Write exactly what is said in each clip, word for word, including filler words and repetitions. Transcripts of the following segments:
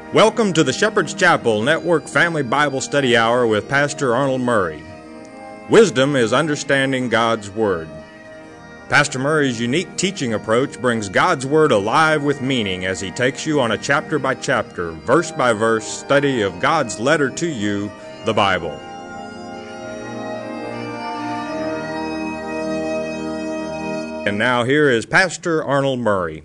Welcome to the Shepherd's Chapel Network Family Bible Study Hour with Pastor Arnold Murray. Wisdom is understanding God's Word. Pastor Murray's unique teaching approach brings God's Word alive with meaning as he takes you on a chapter-by-chapter, verse-by-verse study of God's letter to you, the Bible. And now here is Pastor Arnold Murray.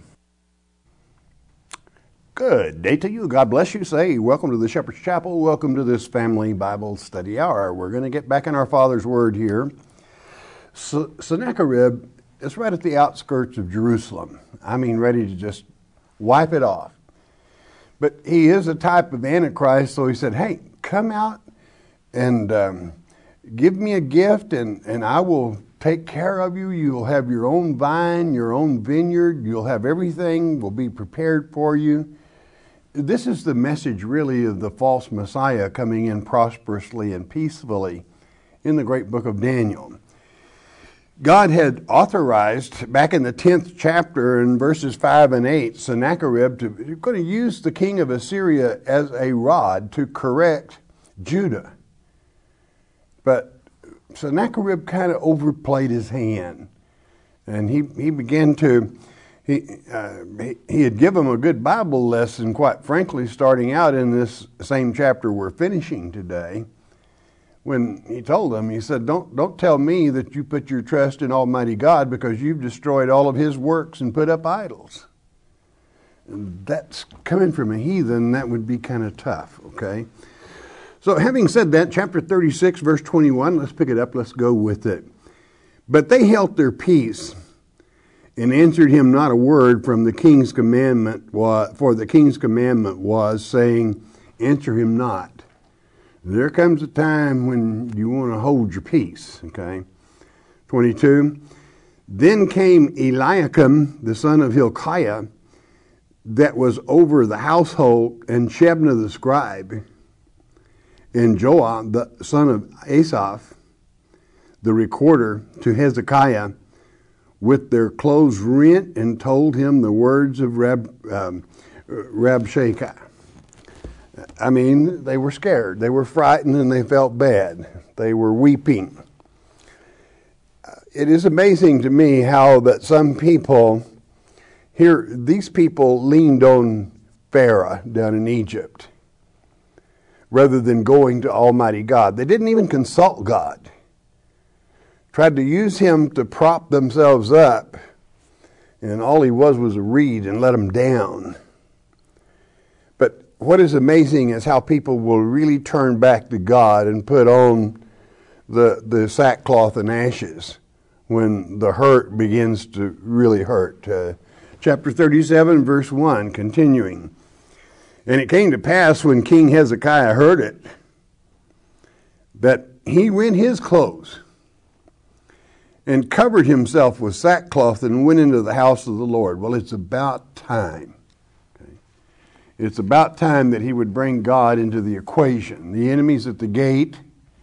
Good day to you. God bless you. Say, welcome to the Shepherd's Chapel. Welcome to this Family Bible Study Hour. We're going to get back in our Father's Word here. So, Sennacherib is right at the outskirts of Jerusalem. I mean, ready to just wipe it off. But he is a type of Antichrist, so he said, hey, come out and um, give me a gift, and, and I will take care of you. You'll have your own vine, your own vineyard. You'll have everything will be prepared for you. This is the message, really, of the false Messiah coming in prosperously and peacefully in the great book of Daniel. God had authorized, back in the tenth chapter in verses five and eight, Sennacherib to going to use the king of Assyria as a rod to correct Judah. But Sennacherib kind of overplayed his hand, and he, he began to He, uh, he he had given him a good Bible lesson, quite frankly, starting out in this same chapter we're finishing today. When he told him, he said, don't, don't tell me that you put your trust in Almighty God because you've destroyed all of His works and put up idols. And that's coming from a heathen, that would be kind of tough, okay? So having said that, chapter thirty-six, verse twenty-one, let's pick it up, let's go with it. But they held their peace and answered him not a word from the king's commandment, for the king's commandment was, saying, answer him not. There comes a time when you want to hold your peace, okay? twenty-two, then came Eliakim, the son of Hilkiah, that was over the household, and Shebna the scribe, and Joah, the son of Asaph, the recorder, to Hezekiah, with their clothes rent, and told him the words of Rab, um, Rabshakeh. I mean, they were scared. They were frightened, and they felt bad. They were weeping. It is amazing to me how that some people here, these people leaned on Pharaoh down in Egypt rather than going to Almighty God. They didn't even consult God. Tried to use him to prop themselves up, and all he was was a reed and let them down. But what is amazing is how people will really turn back to God and put on the, the sackcloth and ashes when the hurt begins to really hurt. Uh, chapter thirty-seven, verse one, continuing. And it came to pass when King Hezekiah heard it, that he rent his clothes and covered himself with sackcloth and went into the house of the Lord. Well, it's about time. Okay? It's about time that he would bring God into the equation. The enemy's at the gate.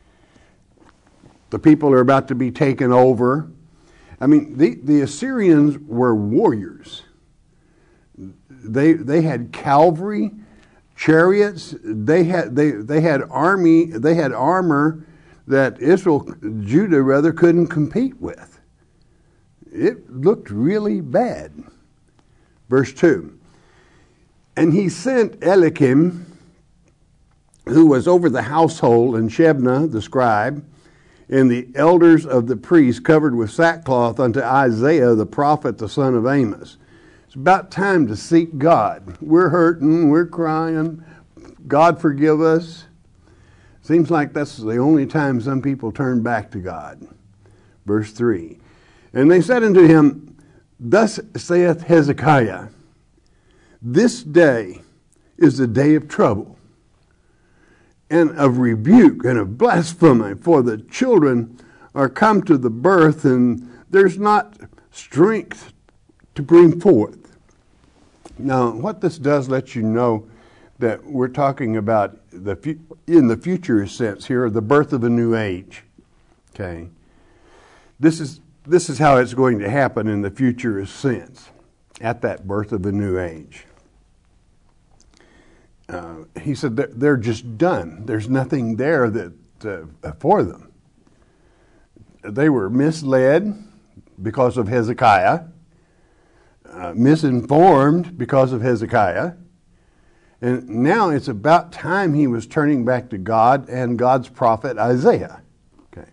The people are about to be taken over. I mean, the, the Assyrians were warriors. They they had cavalry, chariots. They had they they had army. They had armor that Israel, Judah rather, couldn't compete with. It looked really bad. Verse two. And he sent Eliakim, who was over the household, and Shebna the scribe, and the elders of the priests covered with sackcloth unto Isaiah the prophet, the son of Amos. It's about time to seek God. We're hurting, we're crying. God forgive us. Seems like that's the only time some people turn back to God. Verse three. And they said unto him, thus saith Hezekiah, this day is the day of trouble, and of rebuke, and of blasphemy, for the children are come to the birth, and there's not strength to bring forth. Now, what this does let you know that we're talking about the fu- in the future sense here, the birth of a new age. Okay, this is this is how it's going to happen in the futurist sense, at that birth of a new age. uh, he said they're, they're just done. There's nothing there that uh, for them. They were misled because of Hezekiah, uh, misinformed because of Hezekiah, and now it's about time he was turning back to God and God's prophet Isaiah. Okay.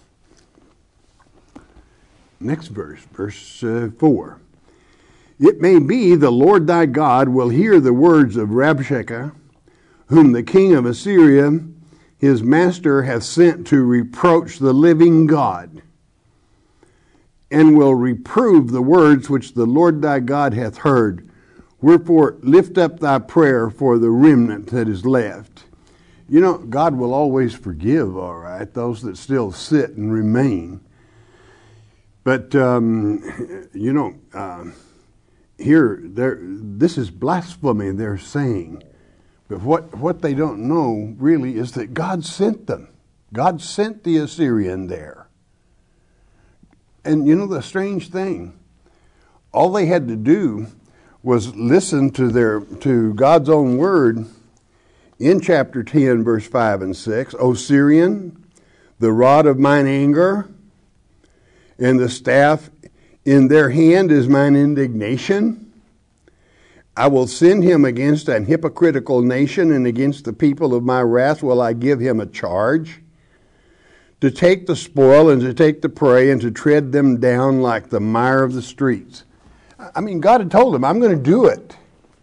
Next verse, verse uh, four. It may be the Lord thy God will hear the words of Rabshakeh, whom the king of Assyria, his master, hath sent to reproach the living God, and will reprove the words which the Lord thy God hath heard. Wherefore lift up thy prayer for the remnant that is left. You know, God will always forgive, all right, those that still sit and remain. But, um, you know, uh, here, this is blasphemy they're saying. But what, what they don't know really is that God sent them. God sent the Assyrian there. And you know the strange thing, all they had to do was listen to their to God's own word in chapter ten, verse five and six. O Syrian, the rod of mine anger, and the staff in their hand is mine indignation. I will send him against an hypocritical nation, and against the people of my wrath will I give him a charge, to take the spoil and to take the prey and to tread them down like the mire of the streets. I mean, God had told him, I'm going to do it.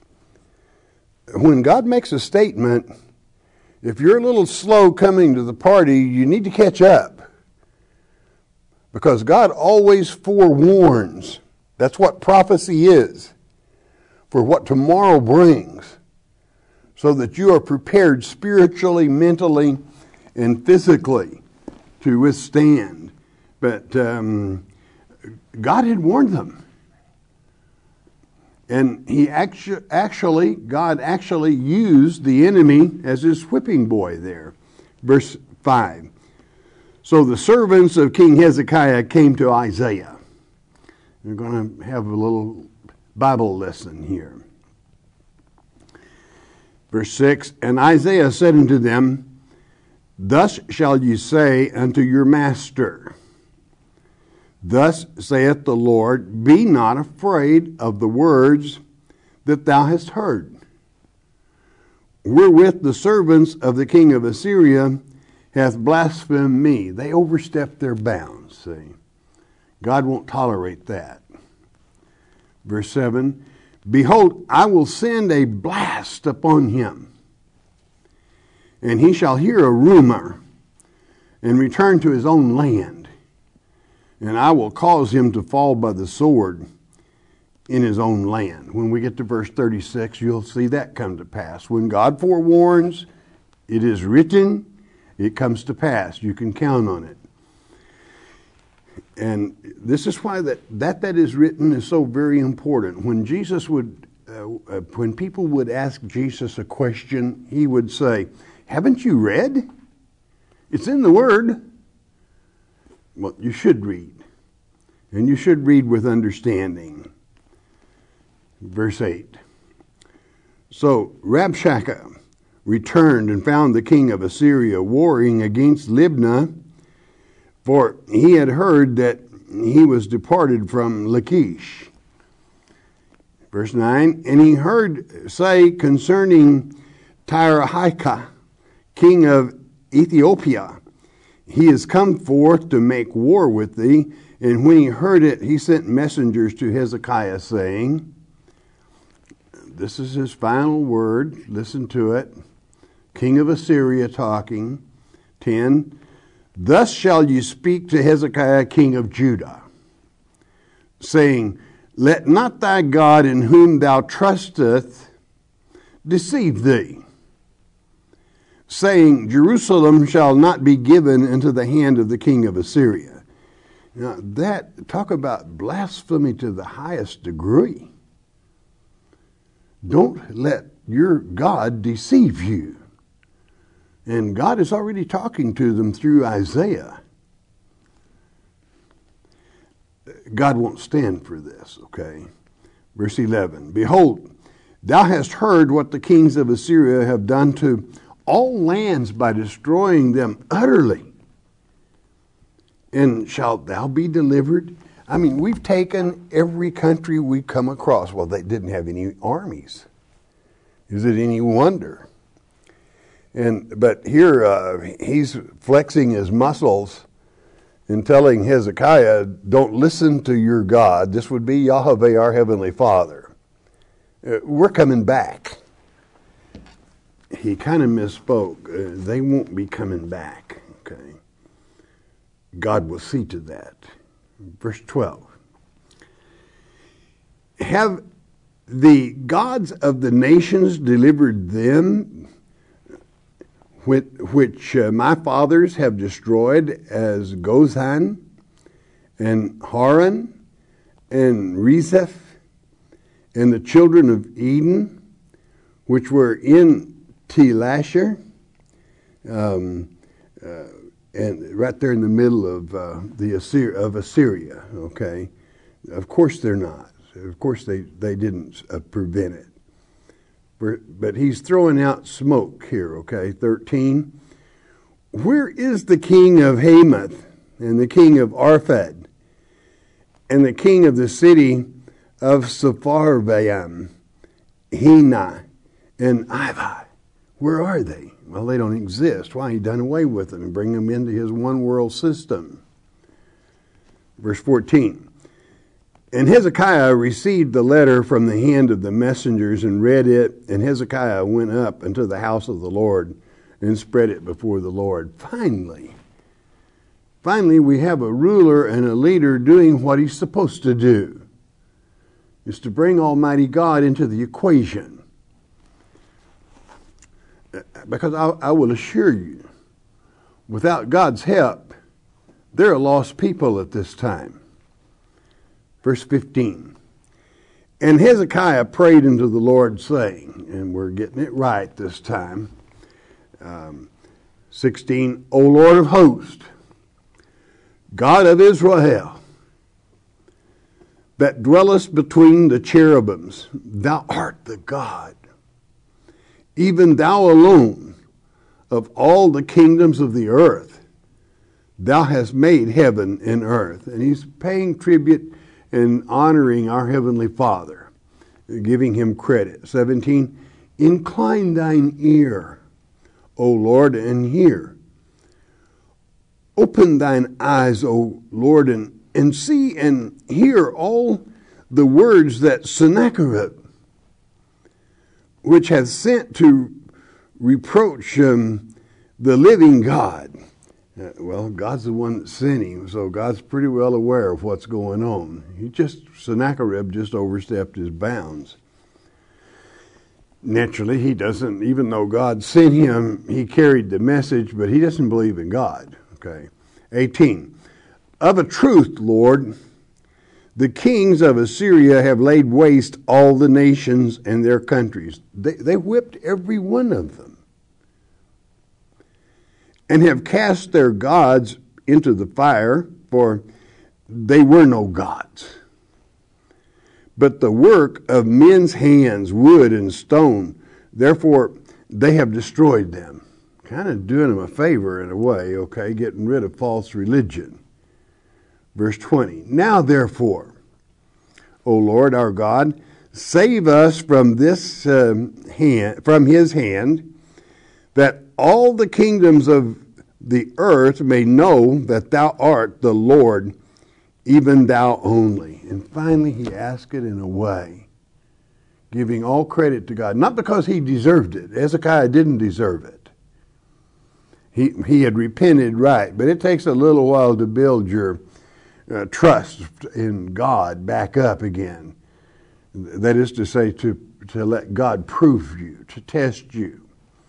When God makes a statement, if you're a little slow coming to the party, you need to catch up. Because God always forewarns. That's what prophecy is, for what tomorrow brings, so that you are prepared spiritually, mentally, and physically to withstand. But um, God had warned them. And he actu- actually, God actually used the enemy as his whipping boy there. Verse five. So the servants of King Hezekiah came to Isaiah. We're going to have a little Bible lesson here. Verse six. And Isaiah said unto them, Thus shall ye say unto your master, Thus saith the Lord, Be not afraid of the words that thou hast heard, wherewith the servants of the king of Assyria hath blasphemed me. They overstepped their bounds, see. God won't tolerate that. Verse seven, Behold, I will send a blast upon him, and he shall hear a rumor, and return to his own land. And I will cause him to fall by the sword in his own land. When we get to verse thirty-six, you'll see that come to pass. When God forewarns, it is written, it comes to pass. You can count on it. And this is why that that, that is written is so very important. When Jesus would, uh, uh, when people would ask Jesus a question, he would say, Haven't you read? It's in the Word. Well, you should read. And you should read with understanding. Verse eight. So Rabshakeh returned and found the king of Assyria warring against Libnah, for he had heard that he was departed from Lachish. Verse nine. And he heard say concerning Tirhakah, king of Ethiopia, He is come forth to make war with thee. And when he heard it, he sent messengers to Hezekiah, saying, this is his final word, listen to it, king of Assyria talking, ten, Thus shall you speak to Hezekiah, king of Judah, saying, Let not thy God in whom thou trustest deceive thee, saying, Jerusalem shall not be given into the hand of the king of Assyria. Now that, talk about blasphemy to the highest degree. Don't let your God deceive you. And God is already talking to them through Isaiah. God won't stand for this, okay? Verse eleven, Behold, Thou hast heard what the kings of Assyria have done to all lands by destroying them utterly. And shalt thou be delivered? I mean, we've taken every country we come across. Well, they didn't have any armies. Is it any wonder? And but here uh, he's flexing his muscles and telling Hezekiah, don't listen to your God. This would be Yahweh, our Heavenly Father. Uh, we're coming back. He kind of misspoke. Uh, they won't be coming back. Okay. God will see to that. Verse twelve. Have the gods of the nations delivered them, which, which uh, my fathers have destroyed, as Gozan and Haran and Rezeph and the children of Eden, which were in Telasher, um, uh, and right there in the middle of uh, the Assyria, of Assyria. Okay, of course they're not. Of course they they didn't uh, prevent it. But he's throwing out smoke here. Okay, thirteen. Where is the king of Hamath and the king of Arphad and the king of the city of Sepharvaim, Hena, and Ivai? Where are they? Well, they don't exist. Why? He done away with them and bring them into his one world system. Verse fourteen. And Hezekiah received the letter from the hand of the messengers and read it. And Hezekiah went up into the house of the Lord and spread it before the Lord. Finally, finally, we have a ruler and a leader doing what he's supposed to do. Is to bring Almighty God into the equation. Because I, I will assure you, without God's help, there are lost people at this time. Verse fifteen. And Hezekiah prayed unto the Lord, saying, and we're getting it right this time. Um, sixteen. O Lord of hosts, God of Israel, that dwellest between the cherubims, thou art the God, even thou alone, of all the kingdoms of the earth. Thou hast made heaven and earth. And he's paying tribute and honoring our Heavenly Father, giving him credit. seventeen. Incline thine ear, O Lord, and hear. Open thine eyes, O Lord, and, and see and hear all the words that Sennacherib, which hath sent to reproach um, the living God. Uh, well, God's the one that sent him, so God's pretty well aware of what's going on. He just, Sennacherib just overstepped his bounds. Naturally, he doesn't, even though God sent him, he carried the message, but he doesn't believe in God. Okay. eighteen. Of a truth, Lord, the kings of Assyria have laid waste all the nations and their countries. They, they whipped every one of them. And have cast their gods into the fire, for they were no gods, but the work of men's hands, wood and stone. Therefore, they have destroyed them. Kind of doing them a favor in a way, okay, getting rid of false religion. Verse twenty. Now, therefore, O Lord our God, save us from this um, hand, from his hand, that all the kingdoms of the earth may know that thou art the Lord, even thou only. And finally, he asked it in a way, giving all credit to God. Not because he deserved it. Hezekiah didn't deserve it. He, he had repented, right. But it takes a little while to build your uh, trust in God back up again. That is to say, to, to let God prove you, to test you.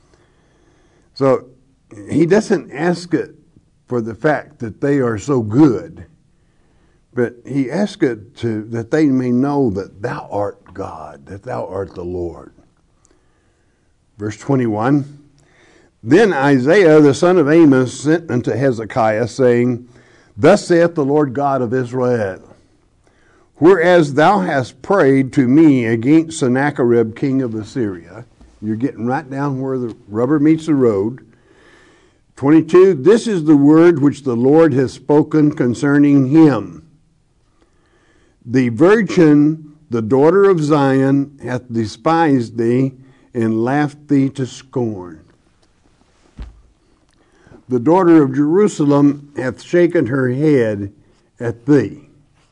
So he doesn't ask it for the fact that they are so good, but he asks it to that they may know that thou art God, that thou art the Lord. Verse twenty-one. Then Isaiah the son of Amos sent unto Hezekiah, saying, Thus saith the Lord God of Israel, Whereas thou hast prayed to me against Sennacherib, king of Assyria. You're getting right down where the rubber meets the road. twenty-two, this is the word which the Lord has spoken concerning him. The virgin, the daughter of Zion, hath despised thee and laughed thee to scorn. The daughter of Jerusalem hath shaken her head at thee.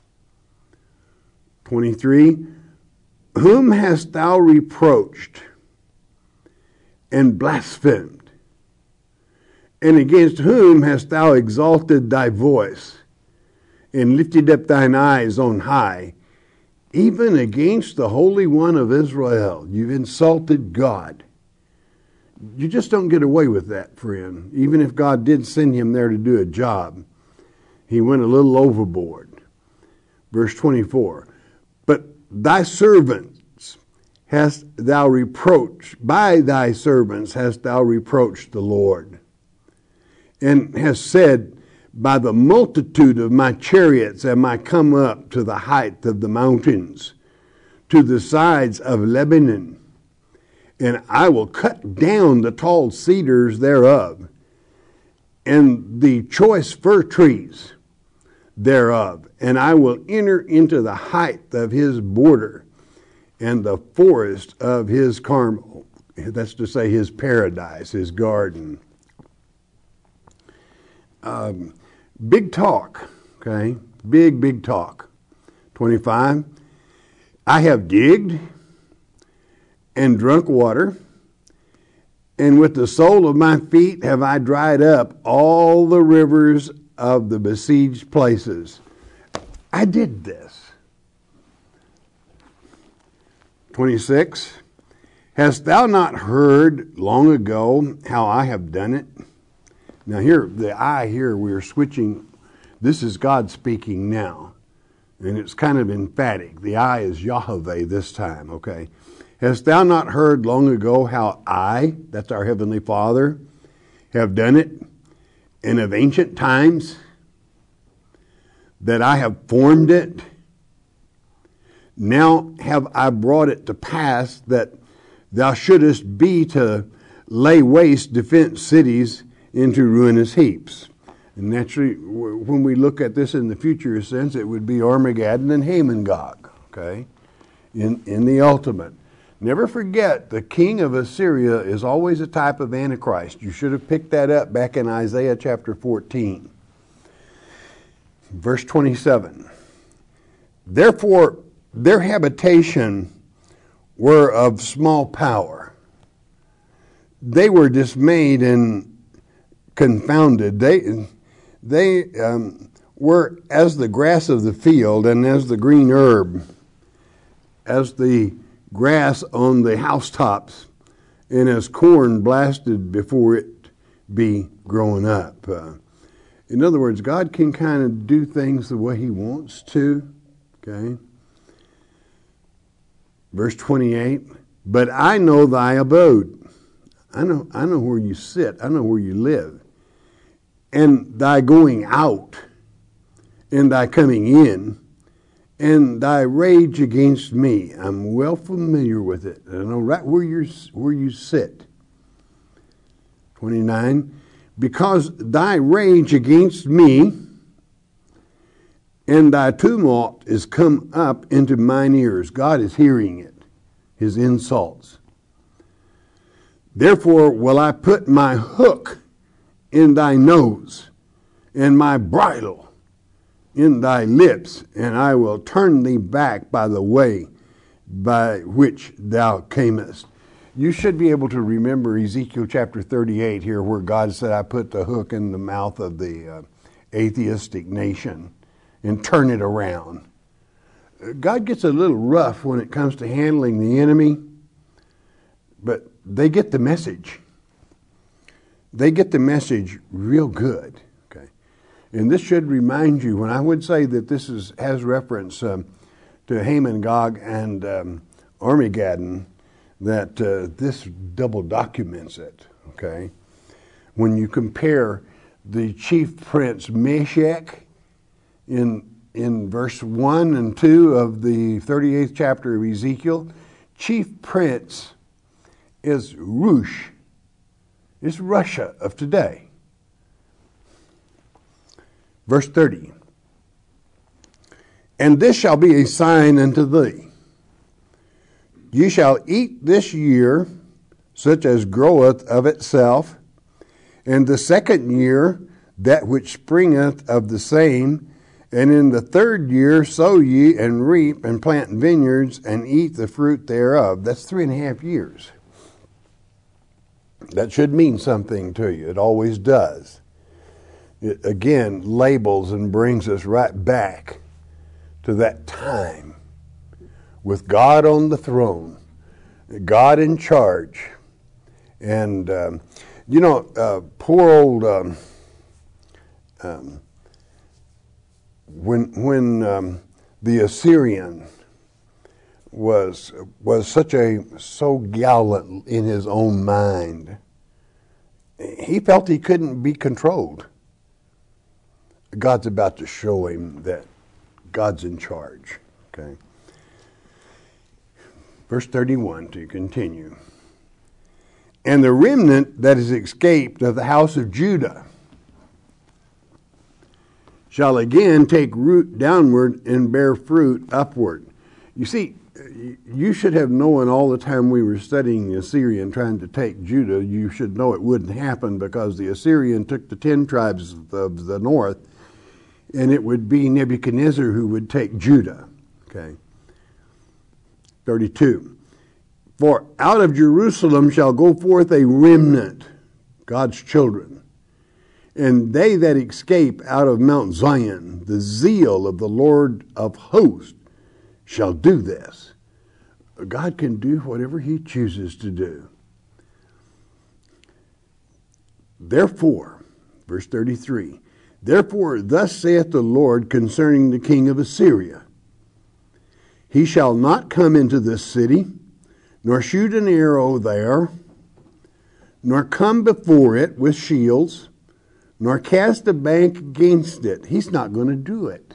twenty-three, whom hast thou reproached and blasphemed? And against whom hast thou exalted thy voice and lifted up thine eyes on high? Even against the Holy One of Israel. You've insulted God. You just don't get away with that, friend. Even if God did send him there to do a job, he went a little overboard. Verse twenty-four, but thy servants hast thou reproached, by thy servants hast thou reproached the Lord, and hast said, by the multitude of my chariots am I come up to the height of the mountains, to the sides of Lebanon, and I will cut down the tall cedars thereof, and the choice fir trees thereof, and I will enter into the height of his border, and the forest of his Carmel. That's to say his paradise, his garden. Um, big talk, okay? Big, big talk. twenty-five, I have digged and drunk water, and with the sole of my feet have I dried up all the rivers of the besieged places. I did this. twenty-six, hast thou not heard long ago how I have done it? Now here, the I here, we're switching. This is God speaking now. And it's kind of emphatic. The I is Yahweh this time, okay? Hast thou not heard long ago how I, that's our Heavenly Father, have done it? And of ancient times, that I have formed it? Now have I brought it to pass that thou shouldest be to lay waste defence cities into ruinous heaps. And naturally, when we look at this in the future sense, it would be Armageddon and Hamon-Gog, okay, in, in the ultimate. Never forget, the king of Assyria is always a type of Antichrist. You should have picked that up back in Isaiah chapter fourteen. Verse twenty-seven. Therefore, their habitation were of small power. They were dismayed and confounded. They, they um, were as the grass of the field and as the green herb, as the grass on the housetops, and as corn blasted before it be grown up. Uh, in other words, God can kind of do things the way he wants to. Okay. Verse twenty-eight, but I know thy abode. I know, I know where you sit. I know where you live. And thy going out, and thy coming in, and thy rage against me. I'm well familiar with it. I know right where you where you sit. twenty-nine, because thy rage against me and thy tumult is come up into mine ears. God is hearing it, his insults. Therefore will I put my hook in thy nose, and my bridle in thy lips, and I will turn thee back by the way by which thou camest. You should be able to remember Ezekiel chapter thirty-eight here, where God said, I put the hook in the mouth of the uh, atheistic nation and turn it around. God gets a little rough when it comes to handling the enemy, but they get the message. They get the message real good. Okay, and this should remind you, when I would say that this is has reference um, to Hamon-Gog and um, Armageddon, that uh, this double documents it. Okay, when you compare the chief prince Meshach in in verse one and two of the thirty-eighth chapter of Ezekiel, chief prince is Rush. It's Russia of today. Verse thirty. And this shall be a sign unto thee. Ye shall eat this year such as groweth of itself, and the second year that which springeth of the same, and in the third year sow ye and reap and plant vineyards and eat the fruit thereof. That's three and a half years. That should mean something to you. It always does. It again labels and brings us right back to that time with God on the throne, God in charge. And, um, you know, uh, poor old, um, um, when when um, the Assyrian was was such a, so gallant in his own mind, he felt he couldn't be controlled. God's about to show him that God's in charge. Okay. Verse thirty-one to continue. And the remnant that is escaped of the house of Judah shall again take root downward and bear fruit upward. You see, you should have known all the time we were studying the Assyrian trying to take Judah, you should know it wouldn't happen, because the Assyrian took the ten tribes of the north, and it would be Nebuchadnezzar who would take Judah. Okay. thirty-two. For out of Jerusalem shall go forth a remnant, God's children, and they that escape out of Mount Zion, the zeal of the Lord of hosts shall do this. God can do whatever he chooses to do. Therefore, verse thirty-three, therefore thus saith the Lord concerning the king of Assyria, he shall not come into this city, nor shoot an arrow there, nor come before it with shields, nor cast a bank against it. He's not going to do it.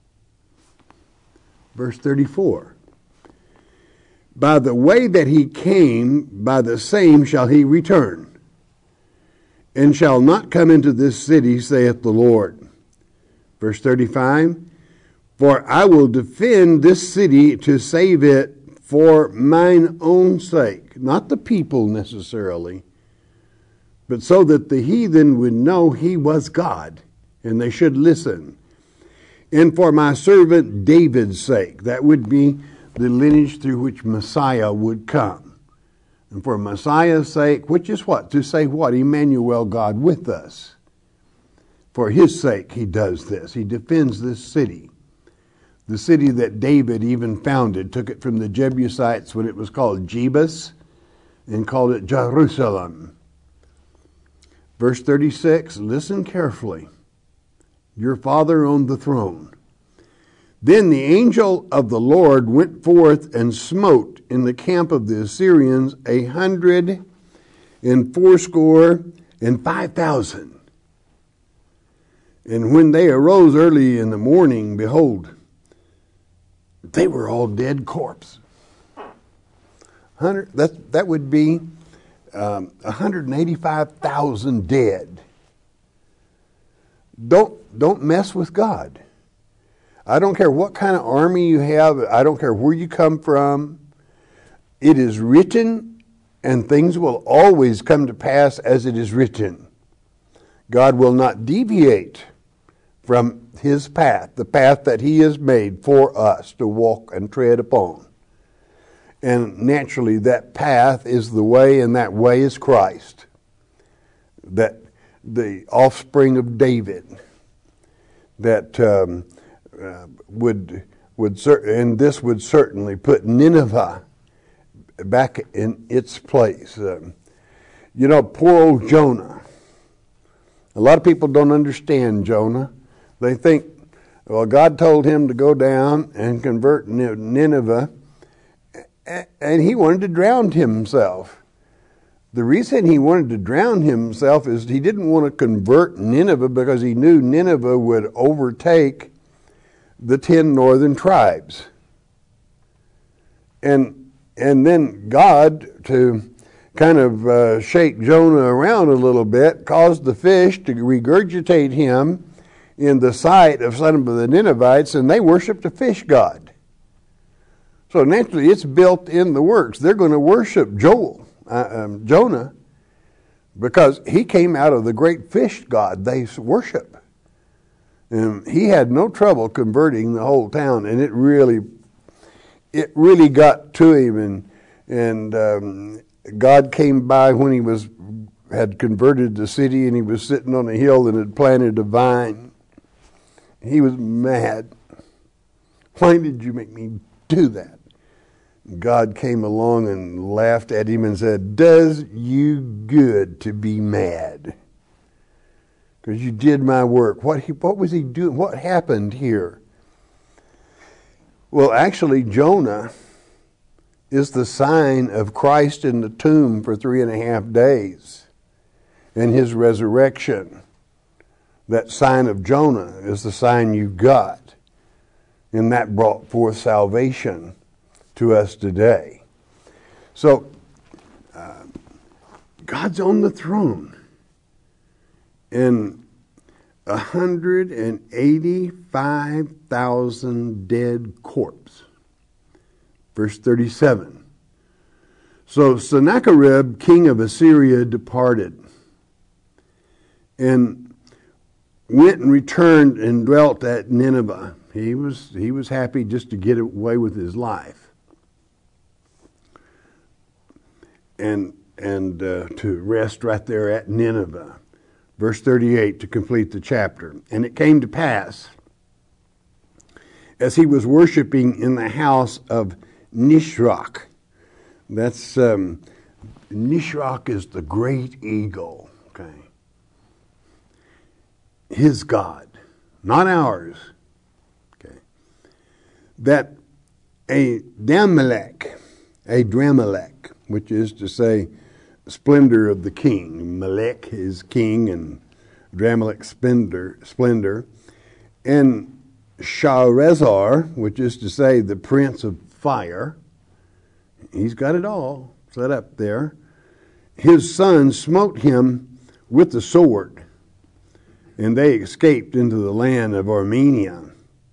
Verse thirty-four. By the way that he came, by the same shall he return, and shall not come into this city, saith the Lord. Verse thirty-five. For I will defend this city to save it for mine own sake, not the people necessarily, but so that the heathen would know he was God, and they should listen. And for my servant David's sake, that would be the lineage through which Messiah would come. And for Messiah's sake, which is what? To say what? Emmanuel, God with us. For his sake he does this. He defends this city. The city that David even founded, took it from the Jebusites when it was called Jebus, and called it Jerusalem. Verse thirty-six, listen carefully. Your father on the throne. Then the angel of the Lord went forth and smote in the camp of the Assyrians a hundred and fourscore and five thousand. And when they arose early in the morning, behold, they were all dead corpse. Hundred, that, that would be um, one hundred eighty-five thousand dead. Don't, don't mess with God. I don't care what kind of army you have. I don't care where you come from. It is written, and things will always come to pass as it is written. God will not deviate from his path, the path that he has made for us to walk and tread upon. And naturally, that path is the way, and that way is Christ. That the offspring of David, that um, uh, would would cer- and this would certainly put Nineveh back in its place. Um, you know, poor old Jonah. A lot of people don't understand Jonah. They think, well, God told him to go down and convert Nineveh, and he wanted to drown himself. The reason he wanted to drown himself is he didn't want to convert Nineveh because he knew Nineveh would overtake the ten northern tribes. And, and then God, to kind of uh, shake Jonah around a little bit, caused the fish to regurgitate him in the sight of some of the Ninevites, and they worshiped a fish god. So naturally, it's built in the works. They're going to worship Joel, uh, um, Jonah, because he came out of the great fish god they worship. And he had no trouble converting the whole town, and it really, it really got to him. And and um, God came by when he was had converted the city, and he was sitting on a hill and had planted a vine. He was mad. Why did you make me do that? God came along and laughed at him and said, "Does you good to be mad? Because you did my work." What he, what was he doing? What happened here? Well, actually, Jonah is the sign of Christ in the tomb for three and a half days and his resurrection. That sign of Jonah is the sign you got, and that brought forth salvation to us today. So, uh, God's on the throne. And one hundred eighty-five thousand dead corpse. Verse thirty-seven. So Sennacherib, king of Assyria, departed and went and returned and dwelt at Nineveh. He was, he was happy just to get away with his life. And, and uh, to rest right there at Nineveh. Verse thirty-eight, to complete the chapter. And it came to pass, as he was worshiping in the house of Nisroch. That's, um, Nisroch is the great eagle, okay? His God, not ours, okay? That a Damelech, a Dramelech, which is to say, splendor of the king. Melech is king, and Dramelech splendor, splendor. And Shalrezar, which is to say the prince of fire, he's got it all set up there. His son smote him with the sword, and they escaped into the land of Armenia.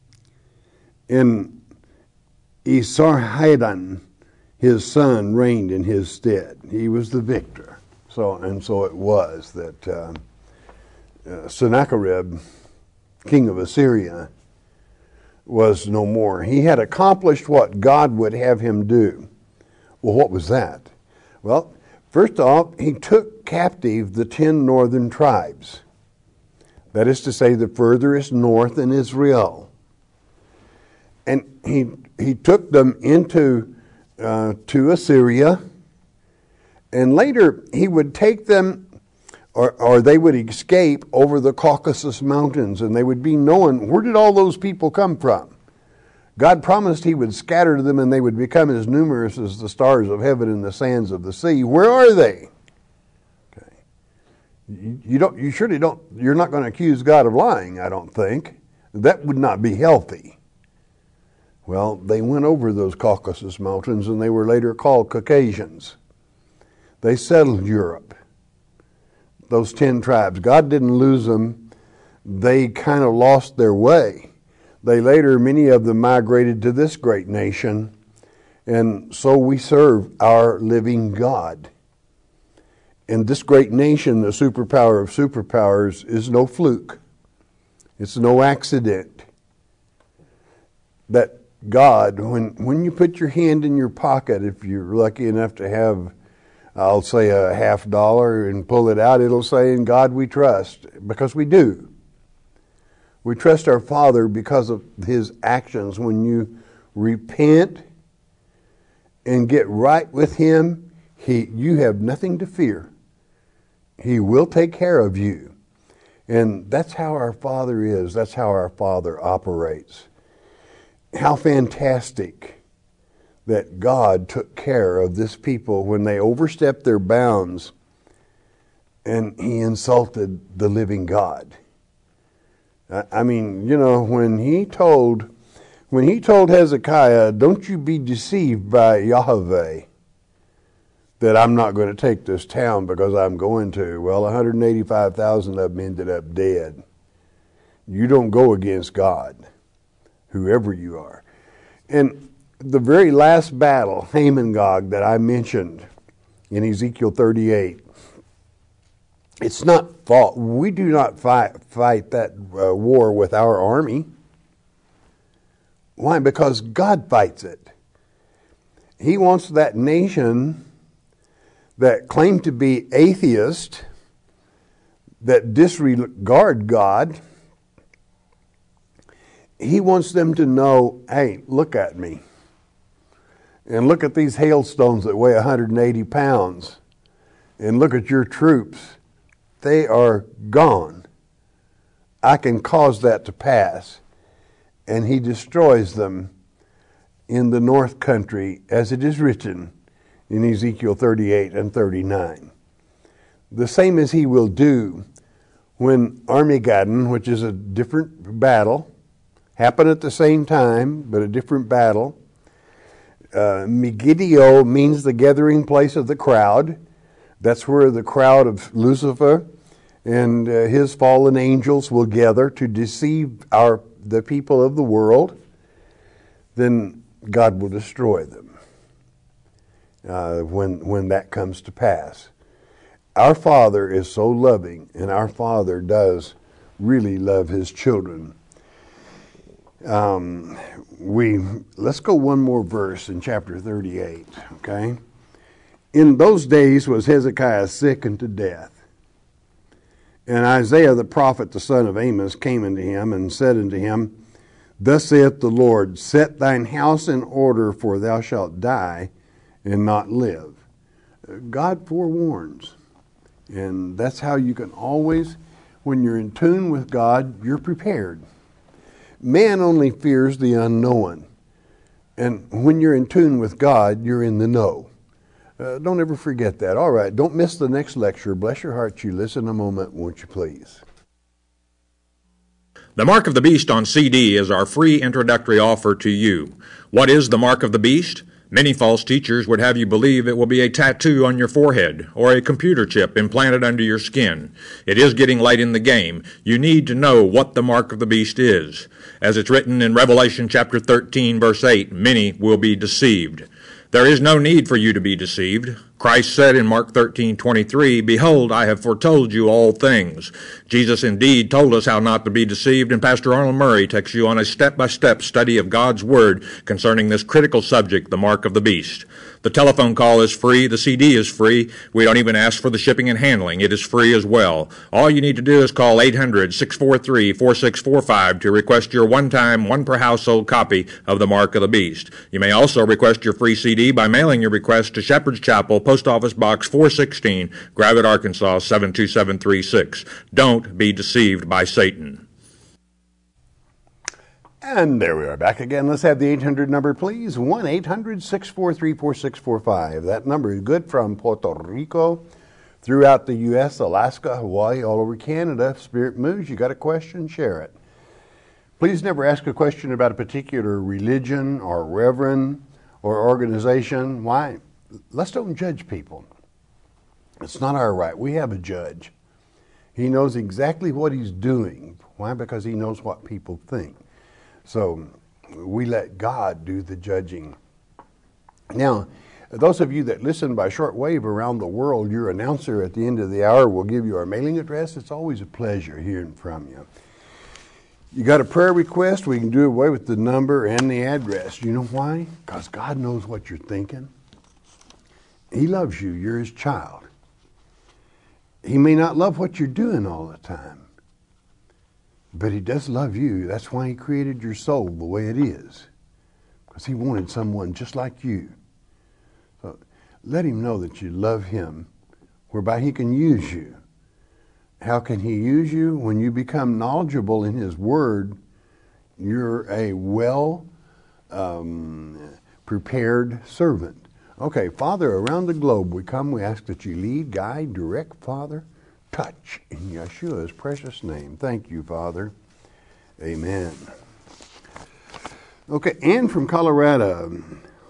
And Esarhaddon, his son, reigned in his stead. He was the victor. So and so it was that uh, uh, Sennacherib, king of Assyria, was no more. He had accomplished what God would have him do. Well, what was that? Well, first off, he took captive the ten northern tribes. That is to say, the furthest north in Israel. And he he took them into Uh, to Assyria, and later he would take them, or, or they would escape over the Caucasus Mountains, and they would be known. Where did all those people come from? God promised he would scatter them, and they would become as numerous as the stars of heaven and the sands of the sea. Where are they? Okay. You, you don't. You surely don't. You're not going to accuse God of lying, I don't think. That would not be healthy. Well, they went over those Caucasus Mountains, and they were later called Caucasians. They settled Europe, those ten tribes. God didn't lose them. They kind of lost their way. They later, many of them migrated to this great nation, and so we serve our living God. And this great nation, the superpower of superpowers, is no fluke. It's no accident. That God, when, when you put your hand in your pocket, if you're lucky enough to have, I'll say, a half dollar and pull it out, it'll say, "In God we trust," because we do. We trust our Father because of his actions. When you repent and get right with him, he, you have nothing to fear. He will take care of you. And that's how our Father is. That's how our Father operates. How fantastic that God took care of this people when they overstepped their bounds and he insulted the living God. I mean, you know, when he told when he told Hezekiah, don't you be deceived by Yahweh, that I'm not going to take this town because I'm going to. Well, one hundred eighty-five thousand of them ended up dead. You don't go against God, whoever you are. And the very last battle, Hamon-Gog, that I mentioned in Ezekiel thirty-eight, it's not fought. We do not fight, fight that uh, war with our army. Why? Because God fights it. He wants that nation that claim to be atheist, that disregard God, he wants them to know, hey, look at me. And look at these hailstones that weigh one hundred eighty pounds. And look at your troops. They are gone. I can cause that to pass. And he destroys them in the north country, as it is written in Ezekiel thirty-eight and thirty-nine. The same as he will do when Armageddon, which is a different battle, happened at the same time, but a different battle. Uh, Megiddo means the gathering place of the crowd. That's where the crowd of Lucifer and uh, his fallen angels will gather to deceive our the people of the world. Then God will destroy them. Uh, when when that comes to pass. Our Father is so loving, and our Father does really love his children. Um, we let's go one more verse in chapter thirty-eight, okay? In those days was Hezekiah sick unto death. And Isaiah the prophet, the son of Amos, came unto him and said unto him, Thus saith the Lord, Set thine house in order, for thou shalt die and not live. God forewarns. And that's how you can always, when you're in tune with God, you're prepared. Man only fears the unknown. And when you're in tune with God, you're in the know. Uh, don't ever forget that. All right, don't miss the next lecture. Bless your heart, you listen a moment, won't you please? The Mark of the Beast on C D is our free introductory offer to you. What is the Mark of the Beast? Many false teachers would have you believe it will be a tattoo on your forehead or a computer chip implanted under your skin. It is getting late in the game. You need to know what the mark of the beast is. As it's written in Revelation chapter thirteen, verse eight, many will be deceived. There is no need for you to be deceived. Christ said in Mark thirteen twenty-three, Behold, I have foretold you all things. Jesus indeed told us how not to be deceived, and Pastor Arnold Murray takes you on a step-by-step study of God's Word concerning this critical subject, the mark of the beast. The telephone call is free. The C D is free. We don't even ask for the shipping and handling. It is free as well. All you need to do is call eight hundred, six four three, four six four five to request your one-time, one-per-household copy of the Mark of the Beast. You may also request your free C D by mailing your request to Shepherd's Chapel, Post Office Box four sixteen, Gravette, Arkansas, seven two seven three six. Don't be deceived by Satan. And there we are back again. Let's have the eight hundred number, please. one eight hundred, six four three, four six four five. That number is good from Puerto Rico, throughout the U S, Alaska, Hawaii, all over Canada. Spirit moves. You got a question? Share it. Please never ask a question about a particular religion or reverend or organization. Why? Let's don't judge people. It's not our right. We have a judge. He knows exactly what he's doing. Why? Because he knows what people think. So we let God do the judging. Now, those of you that listen by shortwave around the world, your announcer at the end of the hour will give you our mailing address. It's always a pleasure hearing from you. You got a prayer request, we can do away with the number and the address. You know why? Because God knows what you're thinking. He loves you. You're his child. He may not love what you're doing all the time, but he does love you. That's why he created your soul the way it is, because he wanted someone just like you. So let him know that you love him, whereby he can use you. How can he use you? When you become knowledgeable in his word, you're a well um, prepared servant. Okay, Father, around the globe we come, we ask that you lead, guide, direct, Father, touch in Yeshua's precious name. Thank you, Father. Amen. Okay, Ann from Colorado.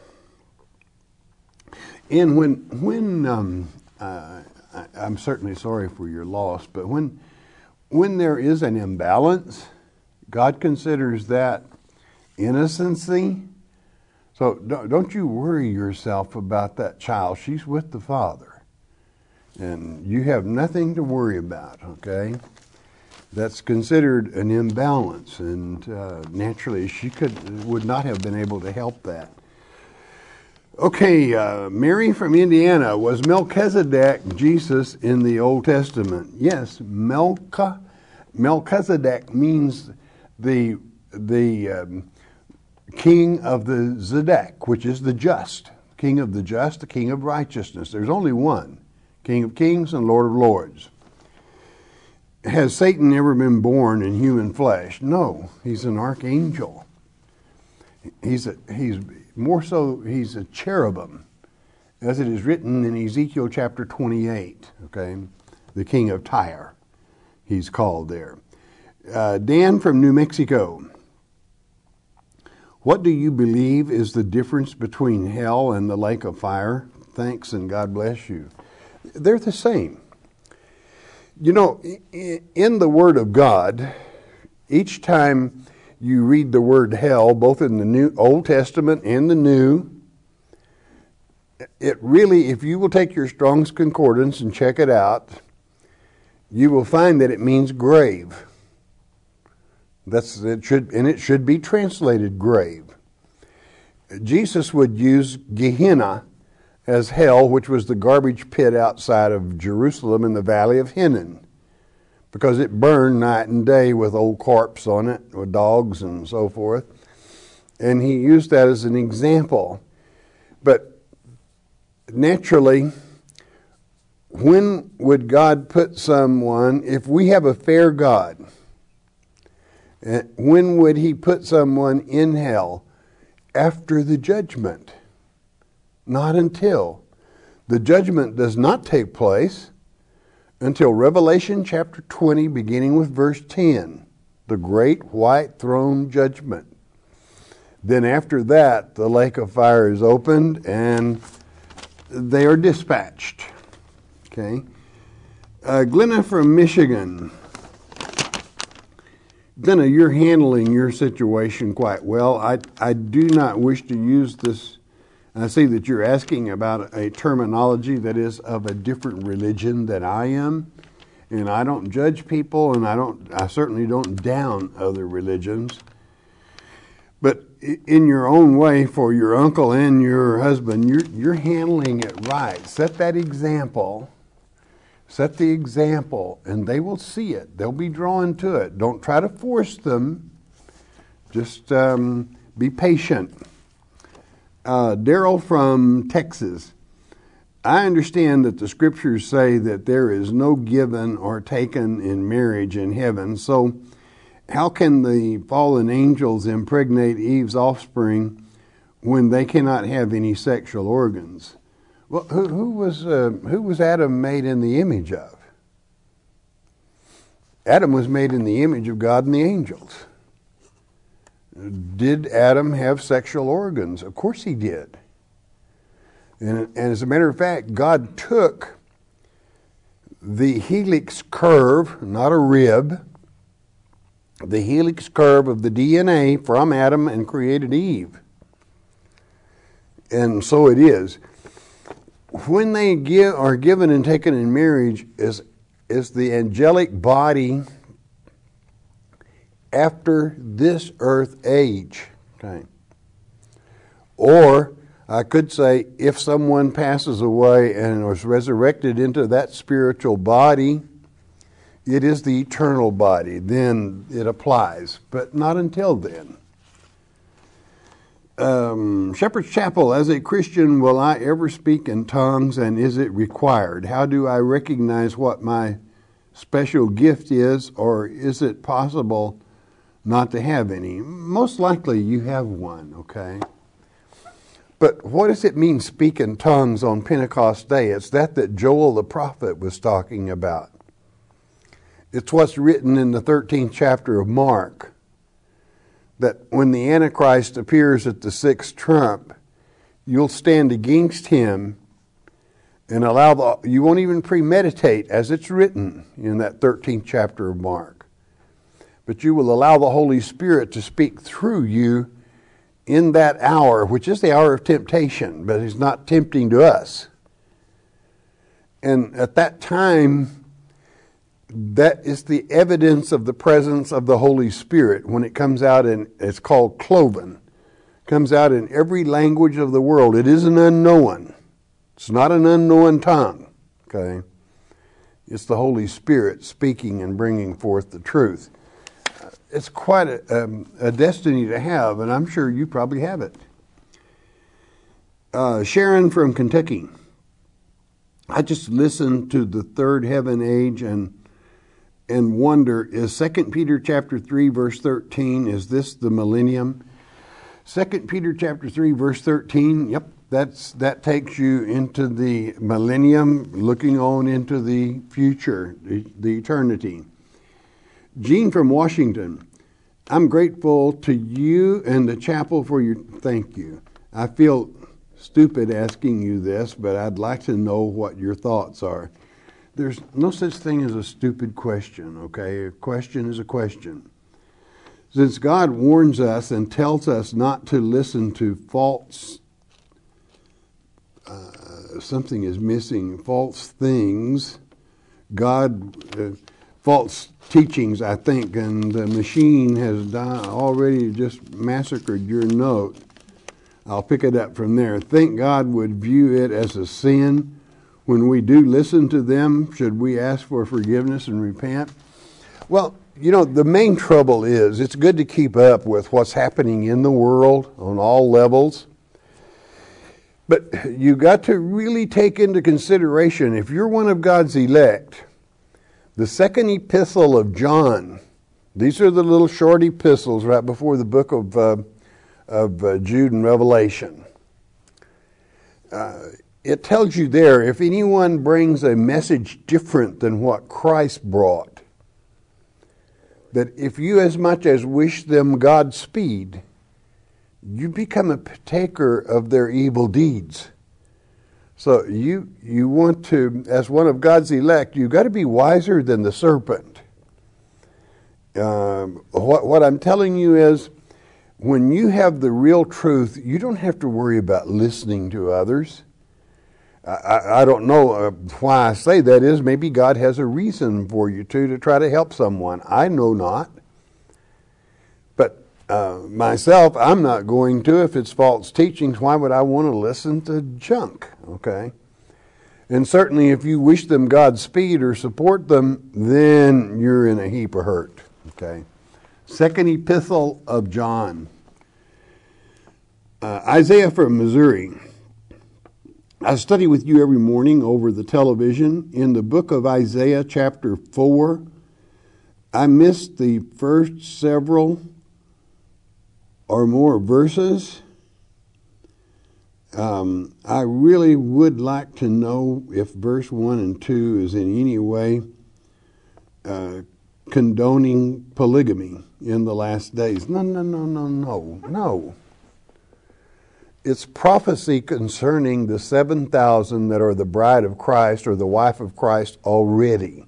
And when when um, uh, I, I'm certainly sorry for your loss, but when when there is an imbalance, God considers that innocency. So don't, don't you worry yourself about that child. She's with the Father, and you have nothing to worry about. Okay, that's considered an imbalance, and uh, naturally she could would not have been able to help that. Okay, uh, Mary from Indiana, was Melchizedek Jesus in the Old Testament? Yes, Melcha, Melchizedek means the the um, king of the Zedek, which is the just, king of the just, the king of righteousness. There's only one, King of Kings and Lord of Lords. Has Satan ever been born in human flesh? No, he's an archangel. He's a, he's more so, he's a cherubim, as it is written in Ezekiel chapter twenty-eight, okay? The king of Tyre, he's called there. Uh, Dan from New Mexico. What do you believe is the difference between hell and the lake of fire? Thanks and God bless you. They're the same. You know, in the Word of God, each time you read the word hell, both in the New Old Testament and the New, it really, if you will take your Strong's Concordance and check it out, you will find that it means grave. That's it should, and it should be translated grave. Jesus would use Gehenna as hell, which was the garbage pit outside of Jerusalem in the valley of Hinnom, because it burned night and day with old corpse on it, with dogs and so forth. And he used that as an example. But naturally, when would God put someone, if we have a fair God, when would he put someone in hell? After the judgment. Not until. The judgment does not take place until Revelation chapter twenty, beginning with verse ten, the great white throne judgment. Then after that, the lake of fire is opened and they are dispatched. Okay. Uh, Glenna from Michigan. Glenna, you're handling your situation quite well. I, I do not wish to use this. I see that you're asking about a terminology that is of a different religion than I am, and I don't judge people, and I don't. I certainly don't down other religions. But in your own way, for your uncle and your husband, you're you're handling it right. Set that example. Set the example, and they will see it. They'll be drawn to it. Don't try to force them. Just um, be patient. Uh, Daryl from Texas. I understand that the scriptures say that there is no given or taken in marriage in heaven. So how can the fallen angels impregnate Eve's offspring when they cannot have any sexual organs? Well, who, who was uh, who was Adam made in the image of? Adam was made in the image of God and the angels. Did Adam have sexual organs? Of course he did. And, and as a matter of fact, God took the helix curve, not a rib, the helix curve of the D N A from Adam and created Eve. And so it is. When they give, are given and taken in marriage, is, is the angelic body after this earth age. Okay. Or I could say, if someone passes away and was resurrected into that spiritual body, it is the eternal body. Then it applies, but not until then. Um, Shepherd's Chapel, as a Christian, will I ever speak in tongues, and is it required? How do I recognize what my special gift is, or is it possible not to have any? Most likely you have one, okay? But what does it mean, speak in tongues on Pentecost Day? It's that that Joel the prophet was talking about. It's what's written in the thirteenth chapter of Mark, that when the Antichrist appears at the sixth trump, you'll stand against him and allow the, you won't even premeditate as it's written in that thirteenth chapter of Mark. But you will allow the Holy Spirit to speak through you in that hour, which is the hour of temptation, but he's not tempting to us. And at that time, that is the evidence of the presence of the Holy Spirit when it comes out in, it's called cloven, comes out in every language of the world. It is an unknown. It's not an unknown tongue, okay? It's the Holy Spirit speaking and bringing forth the truth. It's quite a, um, a destiny to have, and I'm sure you probably have it. Uh, Sharon from Kentucky. I just listened to the third heaven age and and wonder, is Second Peter chapter three, verse thirteen, is this the millennium? Second Peter chapter three, verse thirteen, yep, that's that takes you into the millennium, looking on into the future, the, the eternity. Jean from Washington, I'm grateful to you and the chapel for your, thank you. I feel stupid asking you this, but I'd like to know what your thoughts are. There's no such thing as a stupid question, okay? A question is a question. Since God warns us and tells us not to listen to false, uh, something is missing, false things, God, uh, false teachings, I think, and the machine has done, already just massacred your note. I'll pick it up from there. Think God would view it as a sin. When we do listen to them, should we ask for forgiveness and repent? Well, you know, the main trouble is it's good to keep up with what's happening in the world on all levels. But you got to really take into consideration, if you're one of God's elect, the second epistle of John, these are the little short epistles right before the book of, uh, of uh, Jude and Revelation. Uh, It tells you there, if anyone brings a message different than what Christ brought, that if you as much as wish them Godspeed, you become a partaker of their evil deeds. So you you want to, as one of God's elect, you've got to be wiser than the serpent. Um, what, what I'm telling you is, when you have the real truth, you don't have to worry about listening to others. I, I don't know uh, why I say that is. Maybe God has a reason for you to, to try to help someone. I know not. But uh, myself, I'm not going to. If it's false teachings, why would I want to listen to junk? Okay? And certainly if you wish them Godspeed or support them, then you're in a heap of hurt. Okay? Second Epistle of John. Uh, Isaiah from Missouri. I study with you every morning over the television. In the book of Isaiah, chapter four, I missed the first several or more verses. Um, I really would like to know if verse one and two is in any way uh, condoning polygamy in the last days. No, no, no, no, no, no. It's prophecy concerning the seven thousand that are the bride of Christ or the wife of Christ already.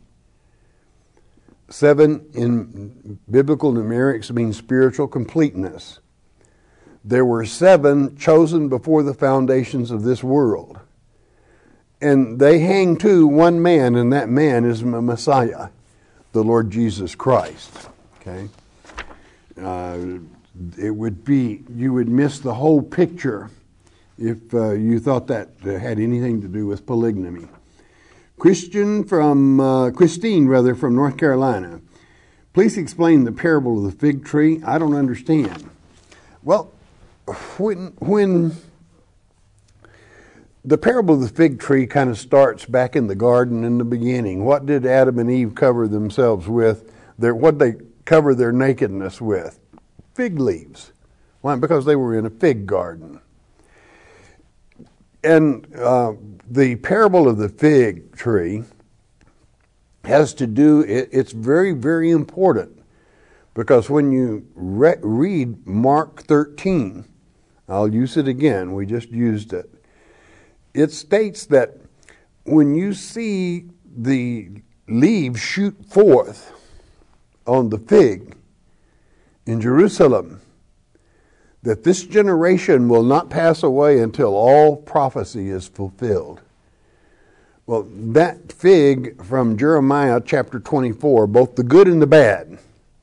Seven in biblical numerics means spiritual completeness. There were seven chosen before the foundations of this world. And they hang to one man, and that man is Messiah, the Lord Jesus Christ. Okay? Uh, it would be, you would miss the whole picture if uh, you thought that had anything to do with polygamy. Christian from, uh, Christine rather, from North Carolina. Please explain the parable of the fig tree. I don't understand. Well, when, when the parable of the fig tree kind of starts back in the garden in the beginning, what did Adam and Eve cover themselves with? Their, what did they cover their nakedness with? Fig leaves. Why? Because they were in a fig garden. And uh, the parable of the fig tree has to do, it, it's very, very important Because when you re- read Mark thirteen, I'll use it again, we just used it. It states that when you see the leaves shoot forth on the fig in Jerusalem, that this generation will not pass away until all prophecy is fulfilled. Well, that fig from Jeremiah chapter twenty-four, both the good and the bad,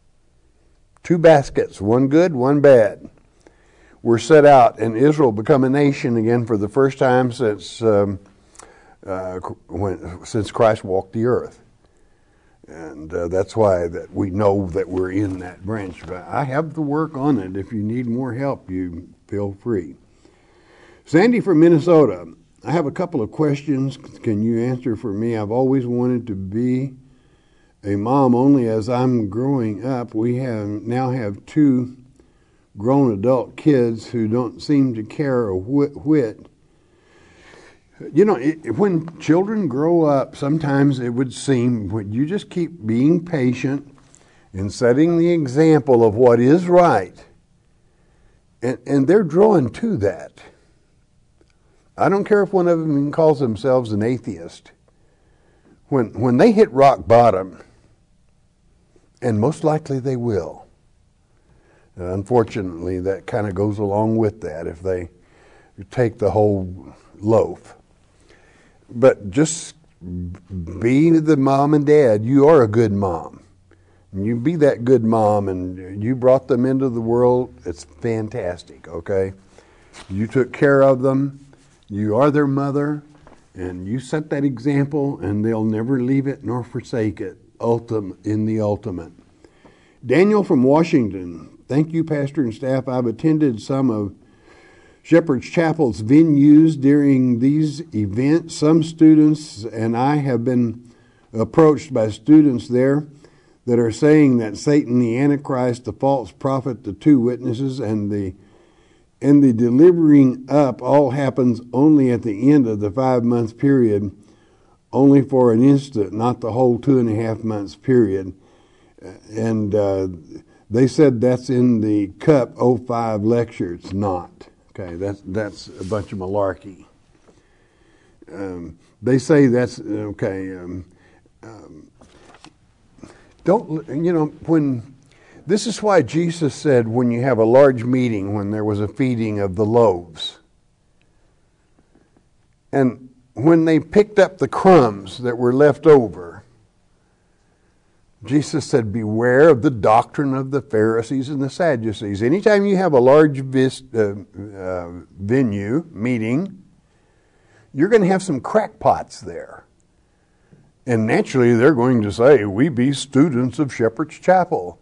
two baskets, one good, one bad, were set out, and Israel become a nation again for the first time since um, uh, when, since Christ walked the earth. And uh, that's why that we know that we're in that branch. But I have the work on it. If you need more help, you feel free. Sandy from Minnesota, I have a couple of questions. Can you answer for me? I've always wanted to be a mom. Only as I'm growing up, we have now have two grown adult kids who don't seem to care a whit. whit. You know, it, when children grow up, sometimes it would seem when you just keep being patient and setting the example of what is right, and, and they're drawn to that. I don't care if one of them calls themselves an atheist. When when they hit rock bottom, and most likely they will, uh, unfortunately, that kind of goes along with that if they take the whole loaf. But just be the mom and dad. You are a good mom. And you be that good mom, and you brought them into the world. It's fantastic, okay? You took care of them. You are their mother, and you set that example, and they'll never leave it nor forsake it ultim- in the ultimate. Daniel from Washington, thank you, Pastor and staff. I've attended some of Shepherd's Chapel's venues during these events. Some students and I have been approached by students there that are saying that Satan, the Antichrist, the false prophet, the two witnesses, and the and the delivering up all happens only at the end of the five-month period, only for an instant, not the whole two and a half months period. And uh, they said that's in the C U P oh five lecture. It's not. Okay, that's that's a bunch of malarkey. Um, they say that's okay. Um, um, don't you know when? This is why Jesus said when you have a large meeting, when there was a feeding of the loaves, and when they picked up the crumbs that were left over, Jesus said, beware of the doctrine of the Pharisees and the Sadducees. Anytime you have a large vis- uh, uh, venue, meeting, you're going to have some crackpots there. And naturally, they're going to say, we be students of Shepherd's Chapel.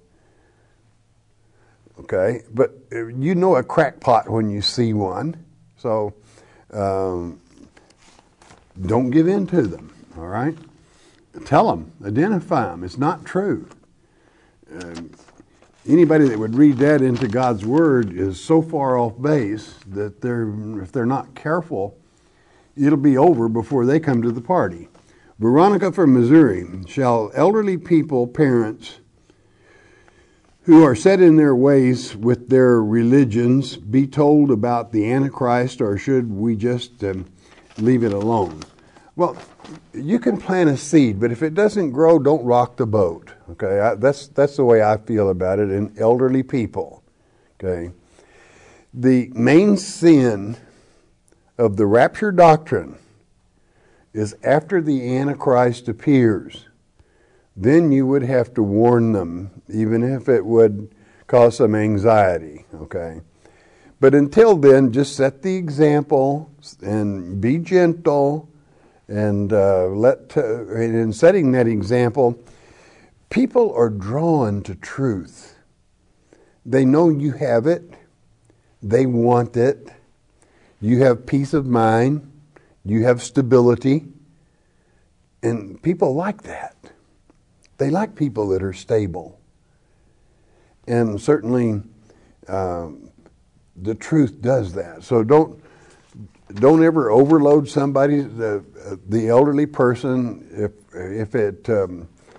Okay, but you know a crackpot when you see one. So um, don't give in to them, all right? Tell them, identify them. It's not true. Um, anybody that would read that into God's Word is so far off base that they're, if they're not careful, it'll be over before they come to the party. Veronica from Missouri, shall elderly people, parents, who are set in their ways with their religions be told about the Antichrist, or should we just um, leave it alone? Well, you can plant a seed, but if it doesn't grow, don't rock the boat. Okay, I, that's that's the way I feel about it in elderly people. Okay, the main sin of the rapture doctrine is after the Antichrist appears. Then you would have to warn them, even if it would cause some anxiety. Okay, but until then, just set the example and be gentle. And uh, let uh, in setting that example, people are drawn to truth. They know you have it. They want it. You have peace of mind. You have stability. And people like that. They like people that are stable. And certainly um, the truth does that. So don't Don't ever overload somebody, the, the elderly person, if if it um,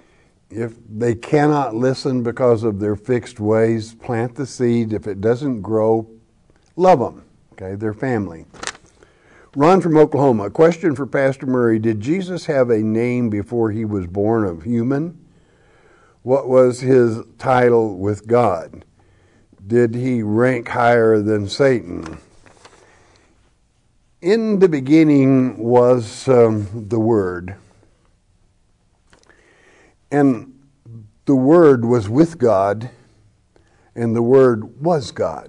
if they cannot listen because of their fixed ways, plant the seed. If it doesn't grow, love them. Okay, their family. Ron from Oklahoma. A question for Pastor Murray. Did Jesus have a name before he was born of human? What was his title with God? Did he rank higher than Satan? In the beginning was um, the Word. And the Word was with God, and the Word was God.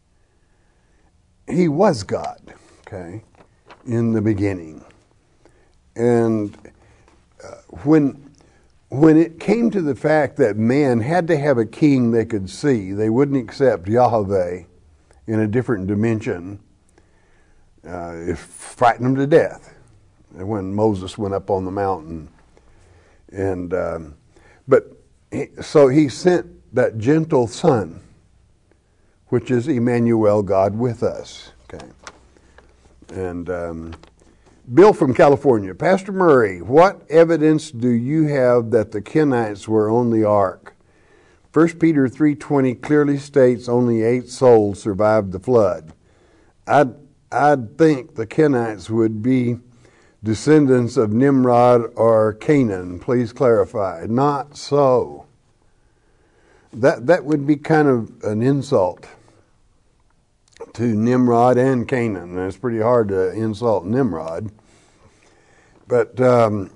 He was God, okay, in the beginning. And uh, when, when it came to the fact that man had to have a king they could see, they wouldn't accept Yahweh in a different dimension. Uh, it frightened them to death when Moses went up on the mountain. And um, but he, so he sent that gentle son, which is Emmanuel, God with us. Okay. And um, Bill from California. Pastor Murray, what evidence do you have that the Kenites were on the ark? First Peter three twenty clearly states only eight souls survived the flood. I'd, I'd think the Kenites would be descendants of Nimrod or Canaan. Please clarify. Not so. That, that would be kind of an insult to Nimrod and Canaan. And it's pretty hard to insult Nimrod. But um,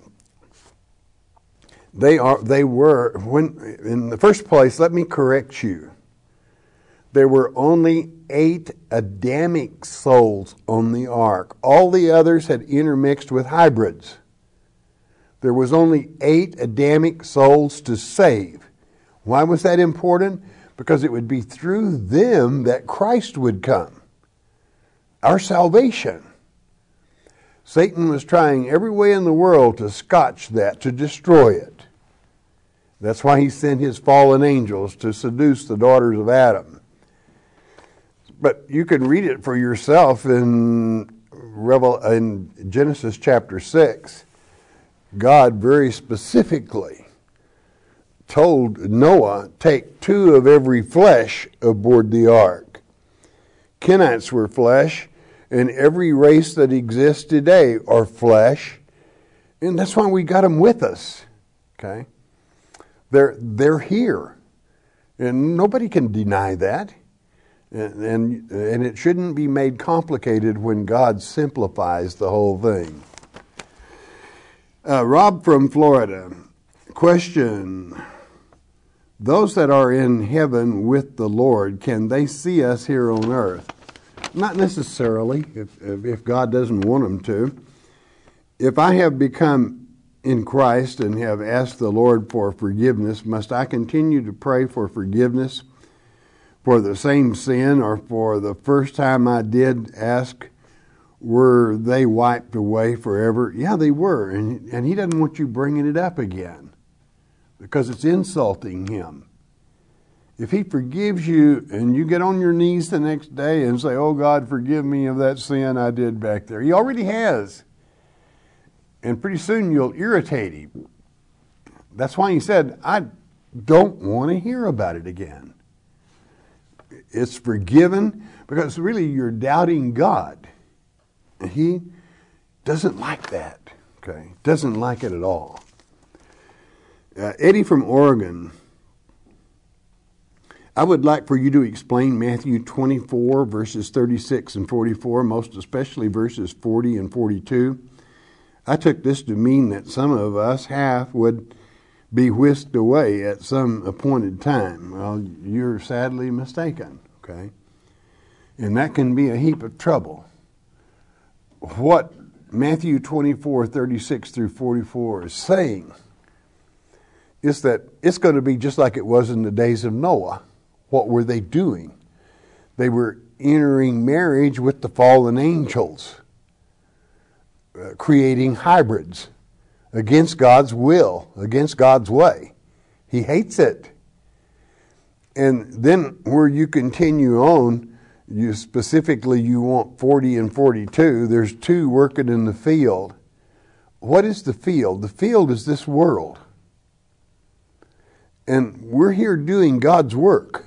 they are they were when in the first place, let me correct you. There were only eight Adamic souls on the ark. All the others had intermixed with hybrids. There was only eight Adamic souls to save. Why was that important? Because it would be through them that Christ would come. Our salvation. Satan was trying every way in the world to scotch that, to destroy it. That's why he sent his fallen angels to seduce the daughters of Adam. But you can read it for yourself in, Revel- in Genesis chapter six. God very specifically told Noah, take two of every flesh aboard the ark. Kenites were flesh, and every race that exists today are flesh. And that's why we got them with us. Okay? They're, they're here. And nobody can deny that. And, and, and it shouldn't be made complicated when God simplifies the whole thing. Uh, Rob from Florida. Question. Those that are in heaven with the Lord, can they see us here on earth? Not necessarily, if, if God doesn't want them to. If I have become in Christ and have asked the Lord for forgiveness, must I continue to pray for forgiveness for the same sin, or for the first time I did ask, were they wiped away forever? Yeah, they were, and, and he doesn't want you bringing it up again, because it's insulting him. If he forgives you and you get on your knees the next day and say, oh God, forgive me of that sin I did back there. He already has. And pretty soon you'll irritate him. That's why he said, I don't want to hear about it again. It's forgiven because really you're doubting God. And he doesn't like that. Okay? Doesn't like it at all. Uh, Eddie from Oregon, I would like for you to explain Matthew twenty-four, verses thirty-six and forty-four, most especially verses forty and forty-two. I took this to mean that some of us, half, would be whisked away at some appointed time. Well, you're sadly mistaken, okay? And that can be a heap of trouble. What Matthew twenty-four, thirty-six through forty-four is saying is that it's going to be just like it was in the days of Noah. What were they doing? They were entering marriage with the fallen angels, uh, creating hybrids against God's will, against God's way. He hates it. And then where you continue on, you specifically you want forty and forty-two, there's two working in the field. What is the field? The field is this world. And we're here doing God's work.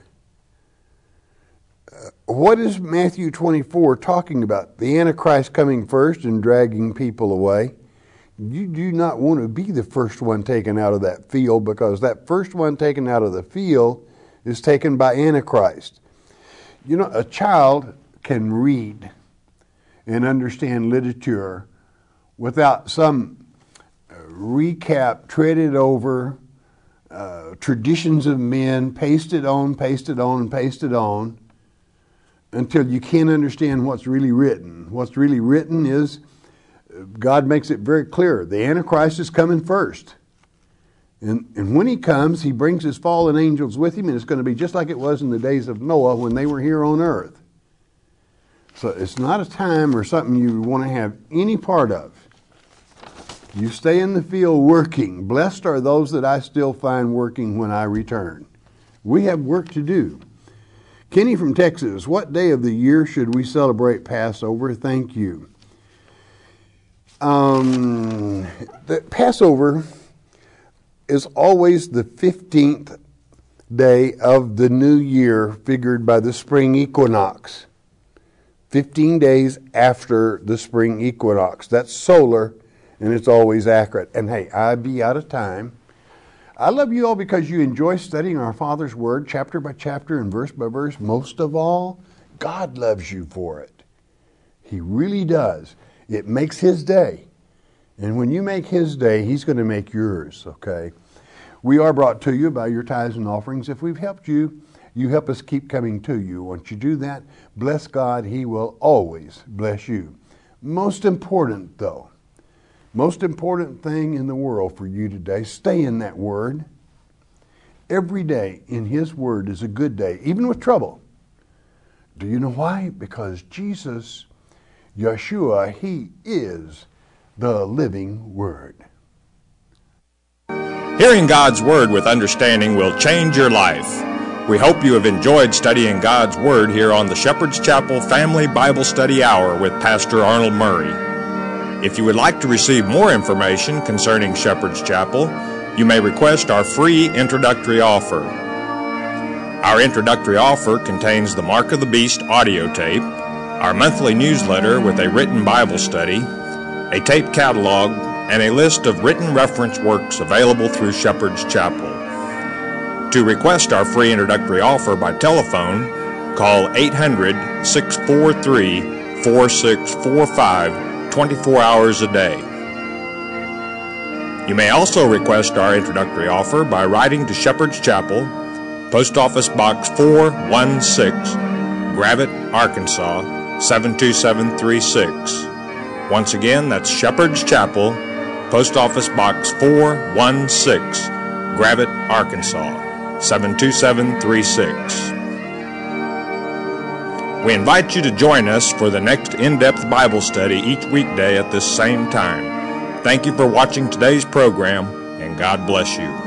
Uh, what is Matthew twenty-four talking about? The Antichrist coming first and dragging people away. You do not want to be the first one taken out of that field, because that first one taken out of the field is taken by Antichrist. You know, a child can read and understand literature without some recap, treaded over, uh, traditions of men, pasted on, pasted on, and pasted on, until you can't understand what's really written. What's really written is, God makes it very clear, the Antichrist is coming first. And, and when he comes, he brings his fallen angels with him, and it's going to be just like it was in the days of Noah when they were here on earth. So it's not a time or something you want to have any part of. You stay in the field working. Blessed are those that I still find working when I return. We have work to do. Kenny from Texas, what day of the year should we celebrate Passover? Thank you. Um, the Passover is always the fifteenth day of the new year, figured by the spring equinox. fifteen days after the spring equinox. That's solar, and it's always accurate. And hey, I'd be out of time. I love you all because you enjoy studying our Father's Word, chapter by chapter and verse by verse. Most of all, God loves you for it. He really does. It makes His day. And when you make His day, He's going to make yours, okay? We are brought to you by your tithes and offerings. If we've helped you, you help us keep coming to you. Once you do that, bless God. He will always bless you. Most important, though, most important thing in the world for you today, stay in that Word. Every day in His Word is a good day, even with trouble. Do you know why? Because Jesus, Yeshua, He is the living Word. Hearing God's Word with understanding will change your life. We hope you have enjoyed studying God's Word here on the Shepherd's Chapel Family Bible Study Hour with Pastor Arnold Murray. If you would like to receive more information concerning Shepherd's Chapel, you may request our free introductory offer. Our introductory offer contains the Mark of the Beast audio tape, our monthly newsletter with a written Bible study, a tape catalog, and a list of written reference works available through Shepherd's Chapel. To request our free introductory offer by telephone, call eight hundred, six four three, four six four five twenty-four hours a day. You may also request our introductory offer by writing to Shepherd's Chapel, Post Office Box four one six, Gravette, Arkansas seven two seven three six. Once again, that's Shepherd's Chapel, Post Office Box four one six, Gravette, Arkansas seven two seven three six. We invite you to join us for the next in-depth Bible study each weekday at this same time. Thank you for watching today's program, and God bless you.